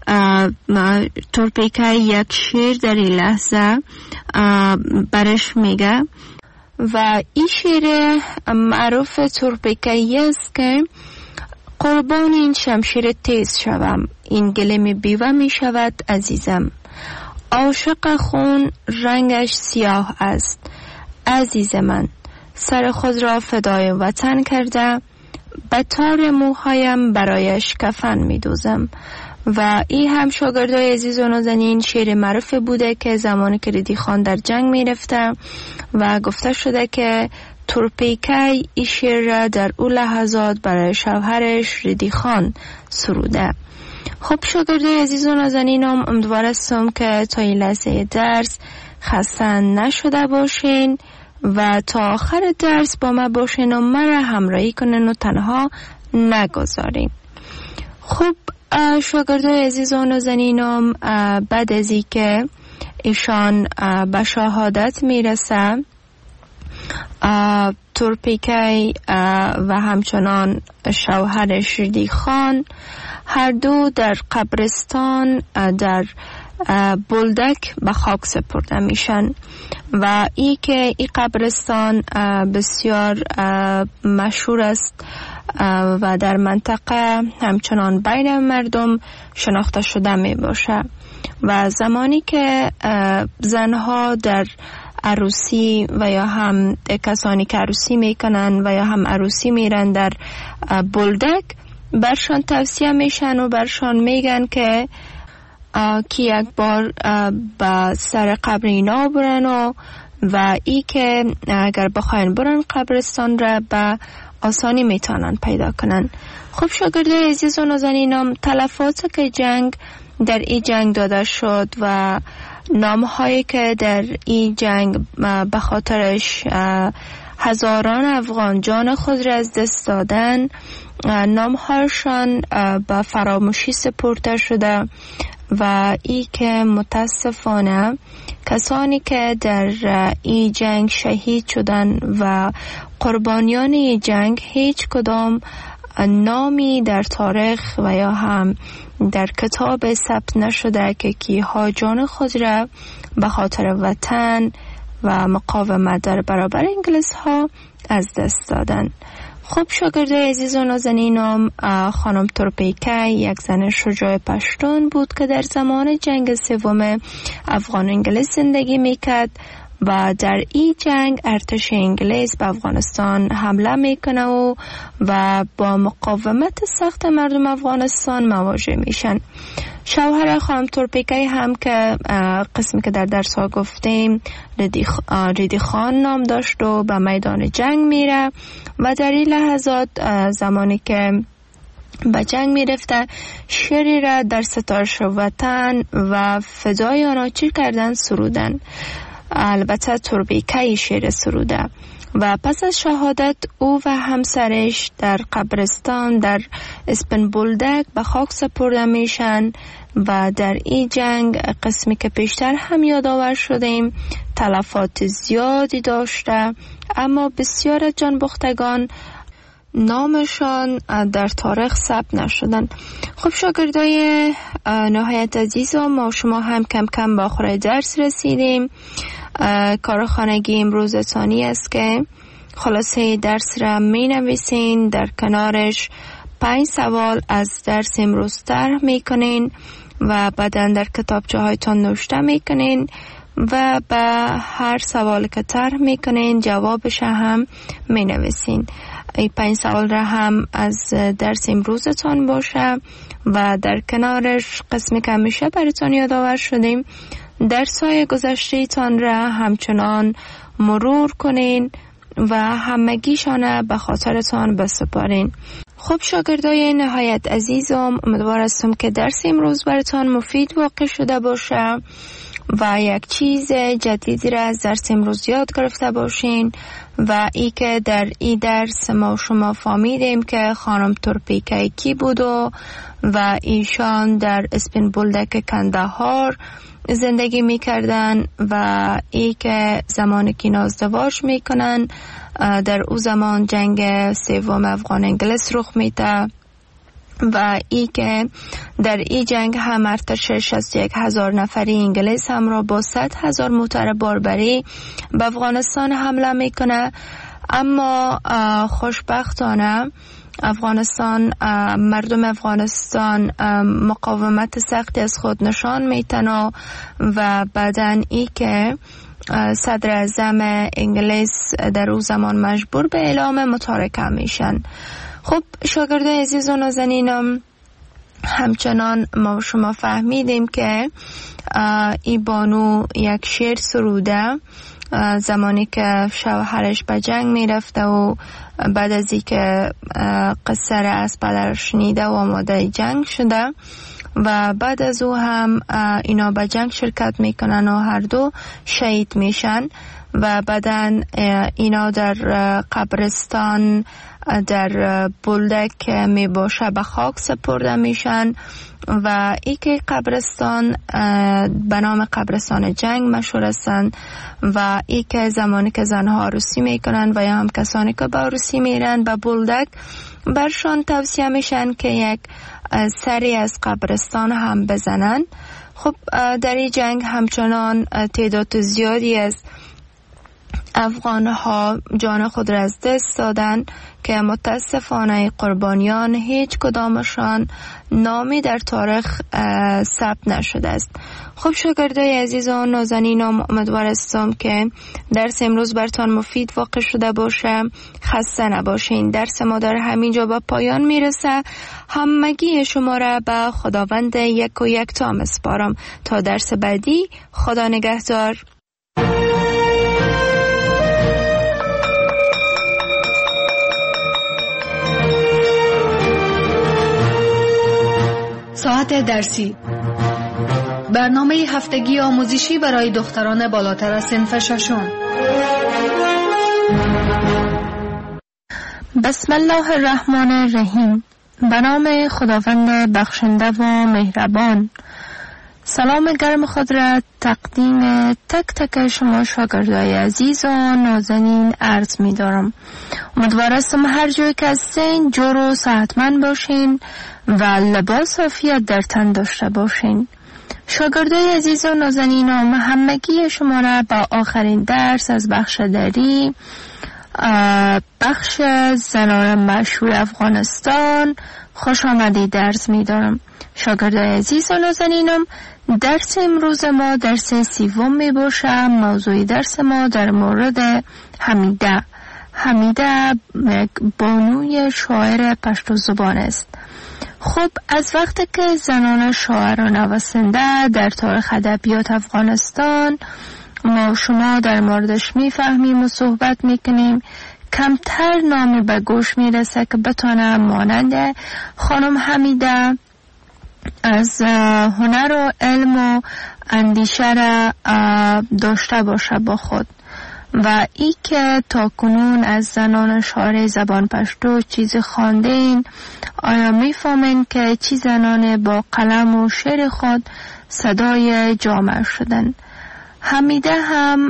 تورپیکی یک شعر در این لحظه برش میگه و این شعر معروف تورپیکی است که قربان این شمشیر تیز شوم، این گلیم بیوه می شود عزیزم، عاشق خون رنگش سیاه است، عزیز من سر خود را فدای وطن کرده، به تار موهایم برایش کفن می دوزم. و این هم شاگردای عزیز و نازنین شعر معروف بوده که زمانی که ردی خان در جنگ می رفته و گفته شده که تورپیکی این شعر را در اون لحظات برای شوهرش ردی خان سروده. خب شاگردای عزیز و نازنینم، امیدوارم که تا این لحظه درس خسته نشده باشین و تا آخر درس با ما باشین و مرا همراهی کنین و تنها نگذارین. خب شاگردای عزیز و نازنینم، بعد از این که ایشان به شهادت میرسه تورپیکی و همچنان شوهرش ریدی خان هر دو در قبرستان در بولدک به خاک سپرده میشن و ای که این قبرستان بسیار مشهور است و در منطقه همچنان بین مردم شناخته شده می باشه و زمانی که زنها در عروسی و یا هم کسانی که عروسی میکنن و یا هم عروسی میرن در بولدک برشان توصیه میشن و برشان میگن که که یک بار به سر قبر اینا برن و و ای که اگر بخواین برن قبرستان را به آسانی میتونن پیدا کنن. خب شاگردای عزیز و نازنینم، تلفات که جنگ در این جنگ داده شد و نام هایی که در این جنگ به خاطرش هزاران افغان جان خود را از دست دادن، نام هایشان به فراموشی سپرده شده و ای که متاسفانه کسانی که در این جنگ شهید شدن و قربانیان این جنگ هیچ کدام نامی در تاریخ و یا هم در کتاب ثبت نشده که کیها جان خود را به خاطر وطن و مقاومت در برابر انگلیس ها از دست دادن. خب شاگردای عزیز و نازنینم، خانم تورپیکی یک زن شجاع پشتون بود که در زمان جنگ سوم افغان انگلیس زندگی میکرد و در این جنگ ارتش انگلیس به افغانستان حمله میکنه و و با مقاومت سخت مردم افغانستان مواجه میشن. شوهر خانم تورپیکی هم که قسمی که در درس ها گفتیم ریدی خان نام داشت و به میدان جنگ میره و در این لحظات زمانی که به جنگ میرفته شعری را در ستایش وطن و فدای آن چی کردن سرودن. البته تورپیکی شعر سروده و پس از شهادت او و همسرش در قبرستان در اسپن بولدک به خاک سپرده میشن و در این جنگ قسمی که پیشتر هم یادآور شدیم تلفات زیادی داشته، اما بسیار از جانباختگان نامشان در تاریخ ثبت نشدن. خب شاگردای نهایت عزیزم، ما شما هم کم کم به آخر درس رسیدیم. کارخانگی امروز ثانی است که خلاصه درس را می نویسین، در کنارش پنج سوال از درس امروز طرح می کنین و بعدا در کتابچه هایتان نوشته می کنین و به هر سوال که طرح می کنین جوابش هم می نویسین. این پنج سوال را هم از درس امروزتان باشه و در کنارش قسمی که همیشه براتان یادآور شدیم درس‌های گذشته تان را همچنان مرور کنین و همگیشان به خاطرتان بسپارین. خب شاگردای نهایت عزیزم، امیدوار هستم که درس امروز براتان مفید واقع شده باشه و یک چیز جدیدی را از درس امروز یاد گرفته باشین و ای که در این درس ما شما فهمیدیم که خانم تورپیکی کی بود و, و ایشان در اسپن بولدک کندهار زندگی میکردن و ای که زمانی که ازدواج میکنن در او زمان جنگ سوم افغان انگلیس رخ میده و ای که در این جنگ هم ارتش شصت و یک هزار نفری انگلیس همراه با صد هزار موتر باربری به افغانستان حمله میکنه. اما خوشبختانه افغانستان مردم افغانستان مقاومت سختی از خود نشان میتن و بعدن ای که صدر اعظم انگلیس در او زمان مجبور به اعلام متارکه میشن. خب شاگردای عزیز و نازنینم، همچنان ما شما فهمیدیم که این بانو یک شعر سروده زمانی که شوهرش به جنگ میرفته و بعد از اینکه قصه را از پدرش شنیده و آماده جنگ شده و بعد از او هم اینا به جنگ شرکت میکنن و هر دو شهید میشن و بعدن اینا در قبرستان در بولدک می باشه به خاک سپرده میشن و ای که قبرستان به نام قبرستان جنگ مشهور هستند و ای که زمانی که زنها عروسی میکنن و یا هم کسانی که به عروسی میرن به بولدک برشان توصیه میشن که یک سری از قبرستان هم بزنن. خب در این جنگ همچنان تعداد زیادی از افغان ها جان خود را از دست دادن که متاسفانه قربانیان هیچ کدامشان نامی در تاریخ ثبت نشده است. خب شاگردای عزیز و نازنینم، امیدوار هستم که درس امروز برتان مفید واقع شده باشه. خسته نباشین. درس ما در همینجا به پایان میرسه. همگی شما را به خداوند یک و یک تا میسپارم تا درس بعدی. خدا نگهدار. ساعت درسی، برنامه هفتگی آموزشی برای دختران بالاتر از صنف ششم. بسم الله الرحمن الرحیم. به نام خداوند بخشنده و مهربان. سلام گرم خود را تقدیم تک تک شما شاگردای عزیز و نازنین عرض می دارم. امیدوار هستم هر جایی که هستین جور و صحتمند باشین و لباس عافیت در تن داشته باشین. شاگردای عزیز و نازنینم، همگی شما را با آخرین درس از بخش دری بخش زنان مشهور افغانستان خوش آمدید درس می دارم. شاگردای عزیز و نازنینم، درس امروز ما درس سوم می باشه. موضوع درس ما در مورد حمیده. حمیده یک بانوی شاعر پشتو زبان است. خب از وقتی که زنان شاعر و نویسنده در تاریخ ادبیات افغانستان ما شما در موردش میفهمیم و صحبت میکنیم، کمتر نامی به گوش میرسه که بتونه مانند خانم حمیده از هنر و علم و اندیشه را داشته باشه با خود و ای که تا کنون از زنان شاعر زبان پشتو چیزی خواندین، آیا میفهمین که چی زنان با قلم و شعر خود صدای جامعه شدن. حمیده هم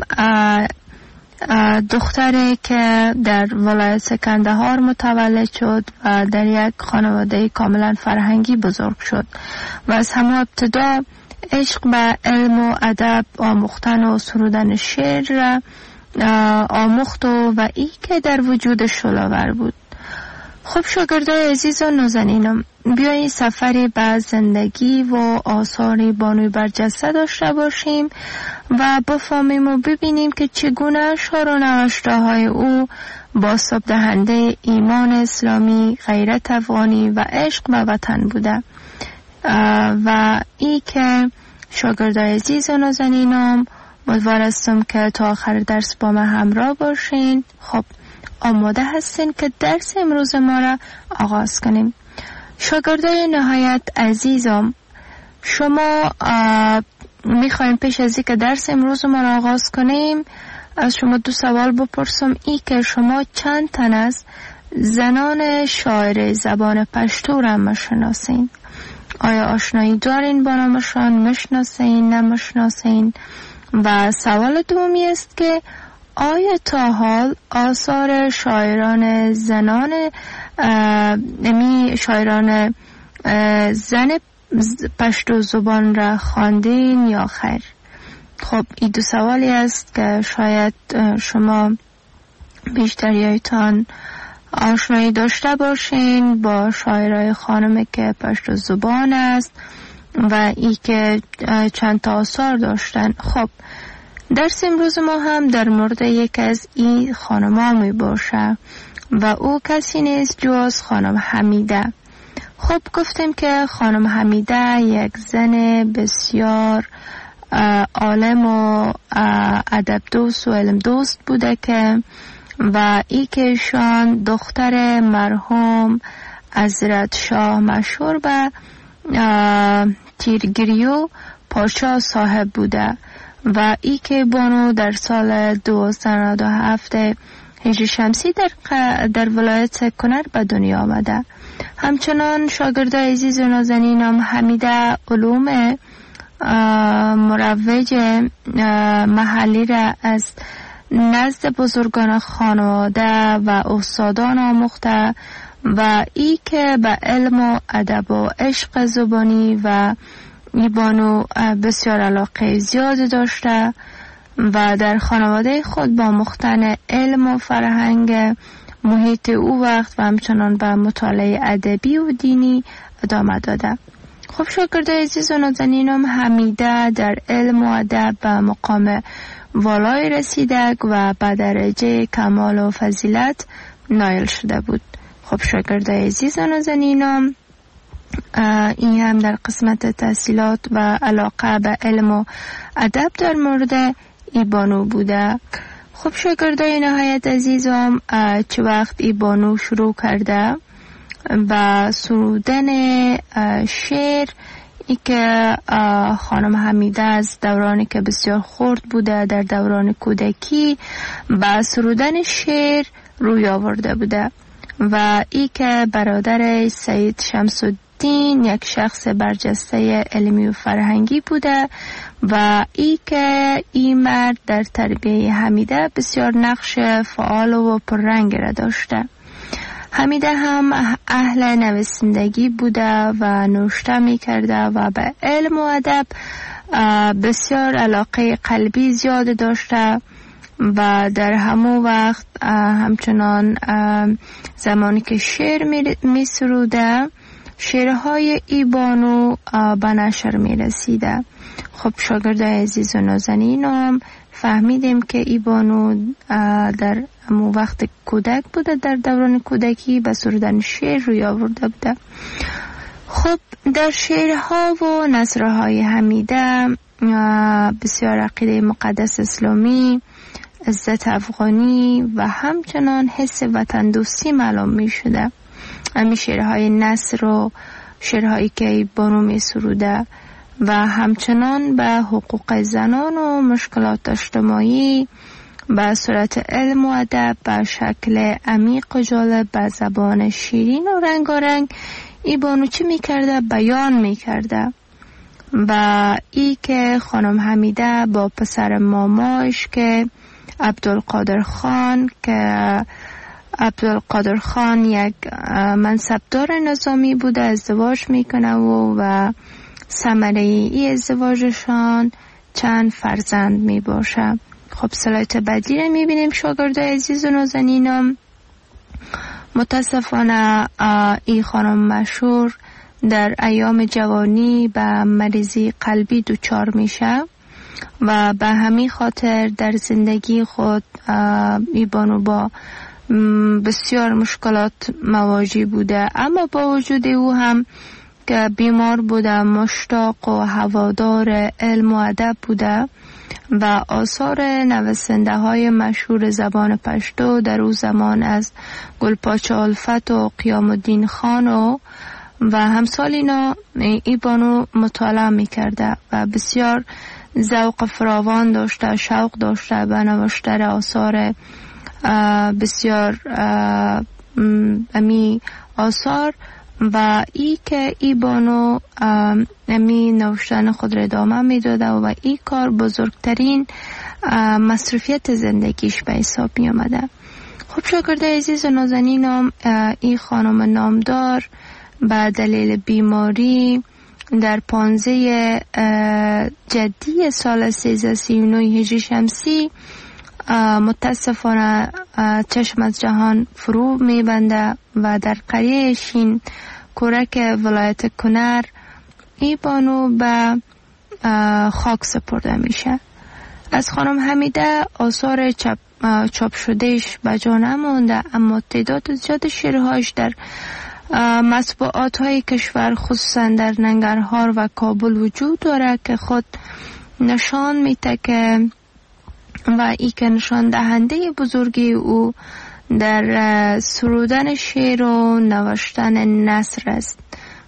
دختری که در ولایت کندهار متولد شد و در یک خانواده کاملا فرهنگی بزرگ شد و از همه ابتدا عشق به علم و ادب آموختن و سرودن شعر را آموخت و, و ای که در وجود شلاور بود. خب شاگردای عزیز و نازنینم، بیایید سفری به زندگی و آثار بانوی برجسته داشته باشیم و بفهمیم و ببینیم که چگونه شعر و نوشته های او بازتاب دهنده ایمان اسلامی، غیرت افغانی و عشق به وطن بوده و ای که شاگردای عزیز و نازنینم امیدوار هستم که تا آخر درس با من همراه باشین. خب آماده هستین که درس امروز ما را آغاز کنیم. شاگردای نهایت عزیزم، شما میخوایم پیش از اینکه درس امروز ما را آغاز کنیم از شما دو سوال بپرسم. ای که شما چند تن از زنان شاعر زبان پشتو را میشناسین؟ آیا آشنایی دارین با نامشان؟ میشناسین؟ نمیشناسین؟ و سوال دومی است که آیا تا حال آثار شاعران زنان امی شاعران زن پشتو زبان را خواندین یا خیر؟ خب این دو سوالی است که شاید شما بیشتریایتان آشنایی داشته باشین با شاعرای خانم که پشتو زبان است و ای که چند تا آثار داشتن. خب درس امروز ما هم در مورد یک از این خانم‌ها می باشه و او کسی نیست جز خانم حمیده. خب گفتیم که خانم حمیده یک زن بسیار عالم و ادب دوست و علم دوست بوده که و ای که ایشان دختر مرحوم حضرت شاه مشهور به تیرگریو پاشا صاحب بوده و ای که بانو در سال دویست و نود و هفت هجری شمسی در, در ولایت کنر به دنیا آمده. همچنان شاگردای عزیز و نازنینم حمیده علوم مروج محلی را از نزد بزرگان خانواده و استادان آموخته و ای که به علم و ادب و عشق زبانی و ای بانو بسیار علاقه زیاد داشته و در خانواده خود با مختن علم و فرهنگ محیط او وقت و همچنان به مطالعه ادبی و دینی ادامه داده. خب شاگردای عزیز و نازنینم حمیده در علم و ادب به مقام والای رسیده و به درجه کمال و فضیلت نایل شده بود. خب شاگردای عزیز و نازنینم این هم در قسمت تحصیلات و علاقه به علم و ادب در مورد ای بانو بوده. خب شاگردای نهایت عزیزم چه وقت ای بانو شروع کرده و سرودن شعر، ای که خانم حمیده از دورانی که بسیار خرد بوده در دوران کودکی با سرودن شعر روی آورده بوده و ای که برادر سید شمس الدین یک شخص برجسته علمی و فرهنگی بوده و ای که این مرد در تربیه حمیده بسیار نقش فعال و پررنگ را داشته. حمیده هم اهل نویسندگی بوده و نوشته می کرده و به علم و ادب بسیار علاقه قلبی زیاد داشته و در همون وقت همچنان زمانی که شعر می سروده شعرهای ای بانو به نشر می رسیده. خب شاگردای عزیز و نازنینم فهمیدیم که ای بانو در همون وقت کودک بوده، در دوران کودکی به سرودن شعر روی آورده بوده. خب در شعرها و نثرهای حمیده بسیار عقیده مقدس اسلامی، عزت افغانی و همچنان حس وطن دوستی معلوم می شده. همین شعرهای نثر و شعرهایی که ای بانو می سروده و همچنان به حقوق زنان و مشکلات اجتماعی به صورت علم و ادب به شکل عمیق و جالب به زبان شیرین و رنگارنگ ای بانو چی می کرده؟ بیان می کرده. و ای که خانم حمیده با پسر ماماش که عبدالقادر خان که عبدالقادر خان یک منصبدار نظامی بوده ازدواج میکنه و و ثمره ای ازدواجشان چند فرزند می باشه. خب سلایت بعدی رو میبینیم شاگردای عزیز و نازنینم. متاسفانه ای خانم مشهور در ایام جوانی به مریضی قلبی دچار میشه و به همین خاطر در زندگی خود ای بانو با بسیار مشکلات مواجه بوده، اما با وجود او هم که بیمار بوده مشتاق و هوادار علم و ادب بوده و آثار نویسنده های مشهور زبان پشتو در او زمان از گلپاچه الفت و قیام الدین خان و و همسال اینا ای بانو مطالعه می کرده و بسیار ذوق فراوان داشته، شوق داشته به نوشتن آثار بسیار امی آثار و ای که ای بانو امی نوشتن خود را ادامه می داده و ای کار بزرگترین مصروفیت زندگیش به حساب می آمده. خب شاگرده عزیز و نازنینم، ای خانم نامدار به دلیل بیماری در پانزده جدی سال سیزده سی و نه هجری شمسی متاسفانه چشم از جهان فرو میبنده و در قریه شین کورک ولایت کنر ای بانو به خاک سپرده میشه. از خانم حمیده آثار چاپ, چاپ شدهش به جا نمونده، اما تعداد زیاد شعرهاش در مطبوعات های کشور خصوصا در ننگرهار و کابل وجود داره که خود نشان میده که و ای که نشان دهنده بزرگی او در سرودن شعر و نوشتن نثر است.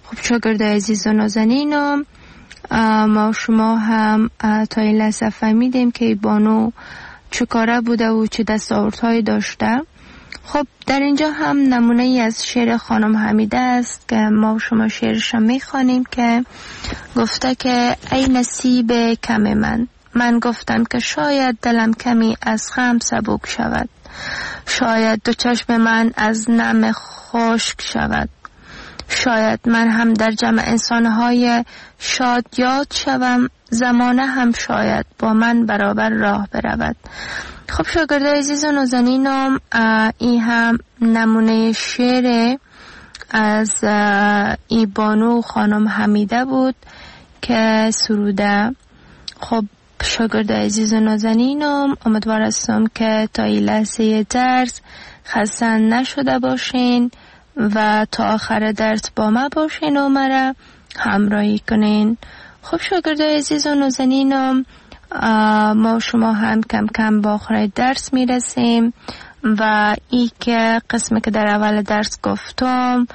خب شاگردای عزیز و نازنینم، ما شما هم تا این لحظه فهمیدیم که بانو چه کاره بوده و چه دستاوردهایی داشته. خب در اینجا هم نمونه ای از شعر خانم حمیده است که ما شما شعرش میخوانیم که گفته که ای نصیب کم من، من گفتم که شاید دلم کمی از غم سبک شود، شاید دو چشم من از نم خشک شود، شاید من هم در جمع انسانهای شاد یاد شوم، زمانه هم شاید با من برابر راه برود. خب شاگردای عزیز و نازنینم، این هم نمونه شعر از ای بانو خانم حمیده بود که سروده. خب شاگردای عزیز و نازنینم، امیدوار هستم که تا این لحظه درس خسته نشده باشین و تا آخر درس با ما باشین و مرا همراهی کنین. خب شاگردای عزیز و نازنینم، ما شما هم کم کم با آخر درس میرسیم و ای که قسمی که در اول درس گفتم،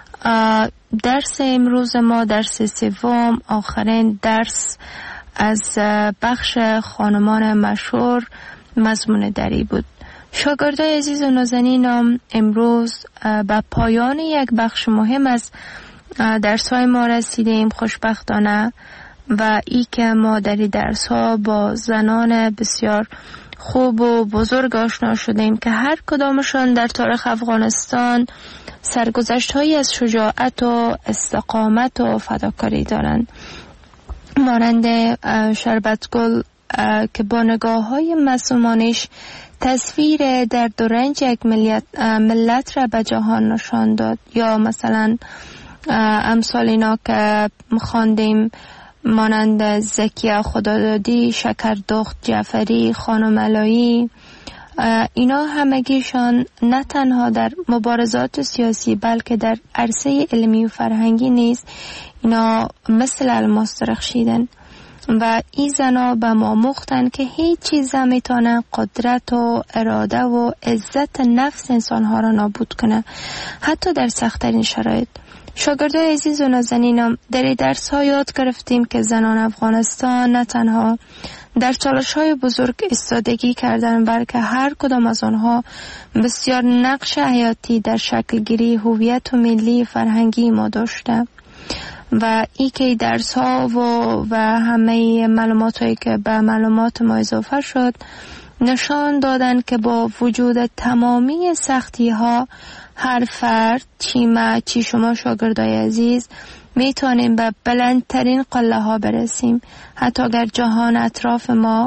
درس امروز ما درس سوم، آخرین درس از بخش خانمان مشهور مضمون دری بود. شاگردای عزیز و نازنینم، امروز به پایان یک بخش مهم از درس های ما رسیدیم خوشبختانه، و ای که ما در این درس ها با زنان بسیار خوب و بزرگ آشنا شدیم که هر کدامشان در تاریخ افغانستان سرگذشت هایی از شجاعت و استقامت و فداکاری دارند، مانند شربتگل که با نگاه های معصومانش تصویر درد و رنج یک ملت, ملت را به جهان نشان داد، یا مثلا امثال اینا که خواندیم مانند زکیه خدادادی، شکردخت جعفری، خانم علایی، اینا همگیشان نه تنها در مبارزات سیاسی بلکه در عرصه علمی و فرهنگی نیز اینا مثل الماس درخشیدن و این زنا به ما مختن که هیچ چیز نمیتونه قدرت و اراده و عزت نفس انسانها را نابود کنه، حتی در سخت‌ترین شرایط. شاگردای عزیز و نازنینم، در درس ها یاد گرفتیم که زنان افغانستان نه تنها در چالش های بزرگ استادگی کردن، بلکه هر کدام از آنها بسیار نقش حیاتی در شکل گیری هویت و ملی فرهنگی ما داشته و ای که درس ها و, و همه معلومات هایی که به معلومات ما اضافه شد نشان دادن که با وجود تمامی سختی ها هر فرد، چی ما چی شما شاگردای عزیز، میتونیم به بلندترین قله ها برسیم، حتی اگر جهان اطراف ما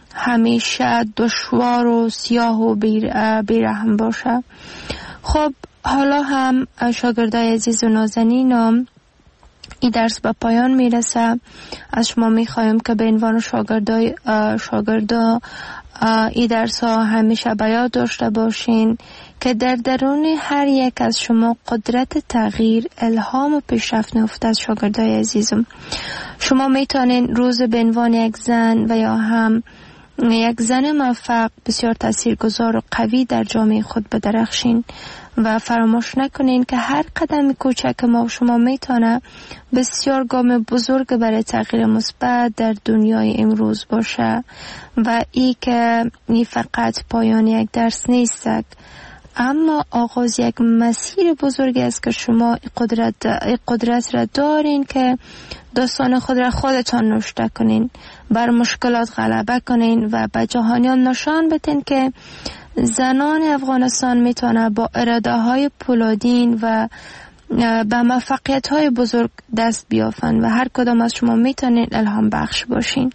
همیشه دشوار و سیاه و بیرحم باشه. خب حالا هم شاگردای عزیز و نازنینم، این درس به پایان میرسه. از شما میخوایم که به عنوان شاگردای شاگردا این درس ها همیشه به یاد داشته باشین که در درون هر یک از شما قدرت تغییر، الهام و پیشرفت نهفته از شاگردای عزیزم. شما میتونین روز به عنوان یک زن و یا هم یک زن موفق بسیار تاثیرگذار و قوی در جامعه خود بدرخشین و فراموش نکنین که هر قدم کوچک ما و شما میتونه بسیار گام بزرگ برای تغییر مثبت در دنیای امروز باشه و ای که این فقط پایان یک درس نیست، اما آغاز یک مسیر بزرگی است که شما قدرت قدرت را دارین که داستان خود را خودتان نوشته کنین، بر مشکلات غلبه کنین و به جهانیان نشان بدین که زنان افغانستان میتونه با اراده های پولادین و به موفقیت های بزرگ دست بیافن و هر کدام از شما میتونین الهام بخش باشین.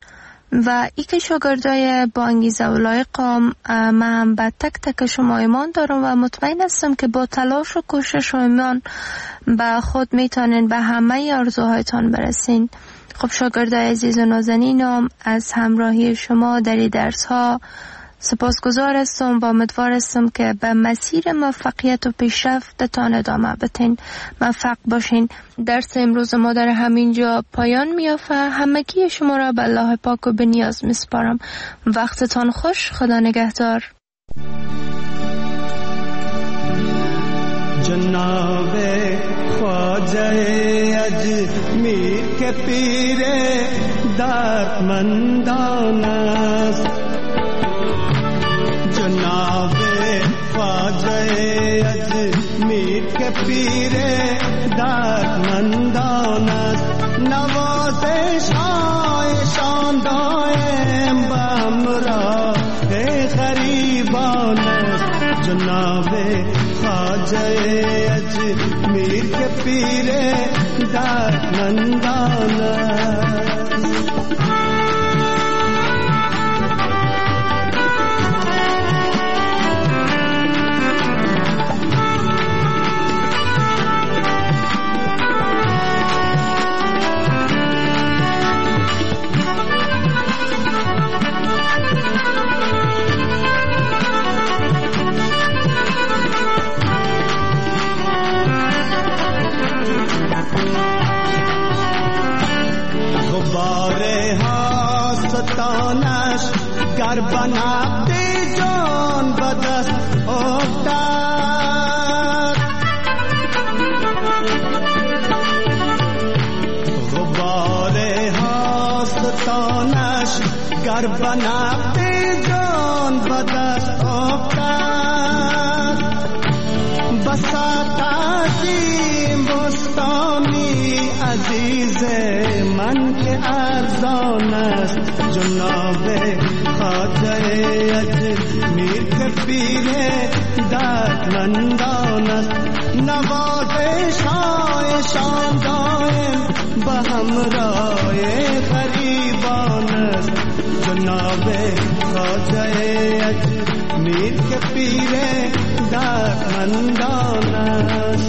و ای که شاگردای با انگیزه و لایقم، من به تک تک شما ایمان دارم و مطمئن هستم که با تلاش و کوشش و ایمان به خود میتونین به همه آرزوهایتان برسین. خب شاگردای عزیز و نازنینم، از همراهی شما در این درس ها سپاسگزار هستم و امیدوار هستم که به مسیر موفقیت و پیشرفتتان ادامه بدین. موفق باشین. درس امروز ما در همینجا پایان میافته. همگی شما را به الله پاک و به نیاز میسپارم. وقتتان خوش. خدا نگهدار. جناب ख्वाजा अजमीर के पीरे दर्दमंदान است जनाब ख्वाजा अजमीर के पीरे दर्दमंदान است नवाज़िश आए शानदाएं बमरा है गरीबान است जनाब ख्वाजा अजमीर के पीरे दर्दमंदान تانش گر بنابدی جان بدست افتاد غبار هاستانش گر بنابدی جان بدست افتاد بساط عظیم بستانی عزیز من که ارزان است جناب ख्वाजा अजमीर के पीरे दर्दमंदान است नवाज़िश आए शानदाएं बहमराए गरीबान است जनाब ख्वाजा अजमीर के पीरे दर्दमंदान است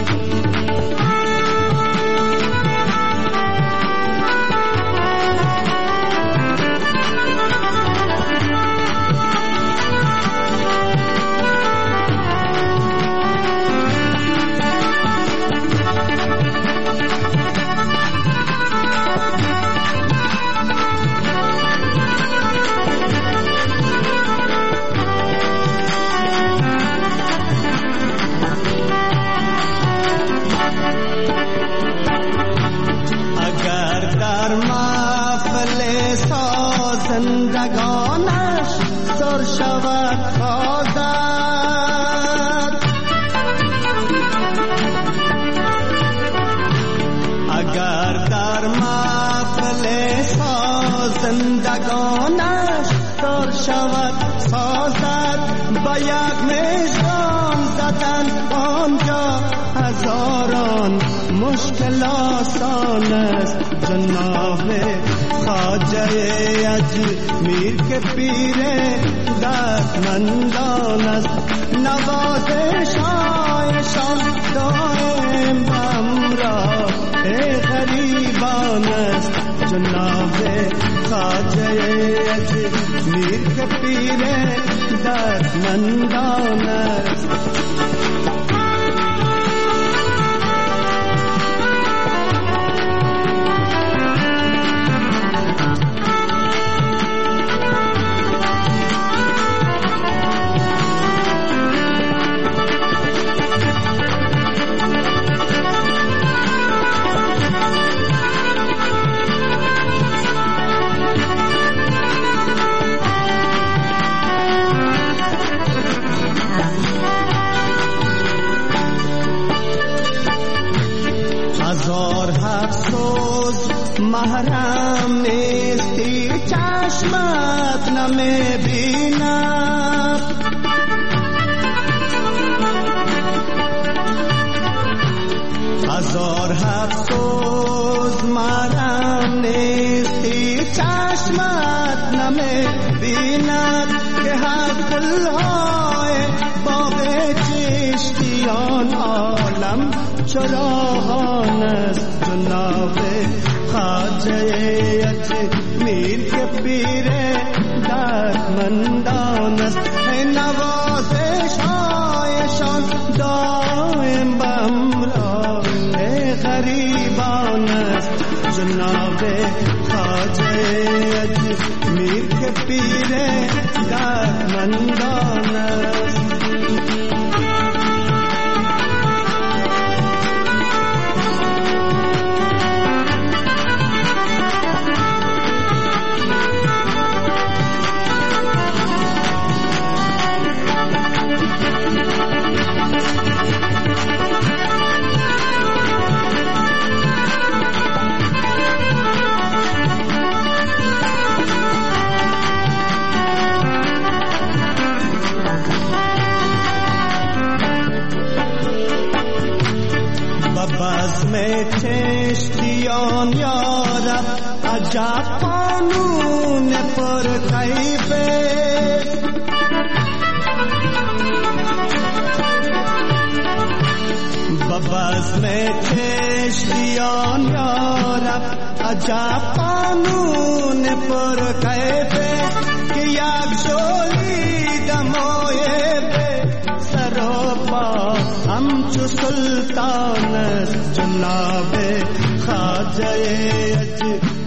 زندگانش سر شود خواهد اگر در محفل زندگانش سر شود سازد با یک میزبان زدن آنجا هزاران مشکل آسان است جناب ख्वाजा अजमीर के पीरे दर्दमंदान است नवाज़िश आए शानदाएं बमरा है गरीबान است जनाब ख्वाजा अजमीर के पीरे दर्दमंदान است محرم نیستی چشمت نمیبیند هزار افسوس محرم نیستی چشمت نمیبیند که هر گلهای باغ چشتیان عالم چراغان است جناب ख्वाजा अजमीर के पीरे दर्दमंदान است नवाज़िश आए शानदाएं बमरा है गरीबान است जनाब ख्वाजा अजमीर के पीरे दर्दमंदान است عجب قانون پر کیفه ببزم کشتیان یارب عجب قانون پر کیفه که یک جولی دمایه به سر و پا همچو سلطان است جناب خواجه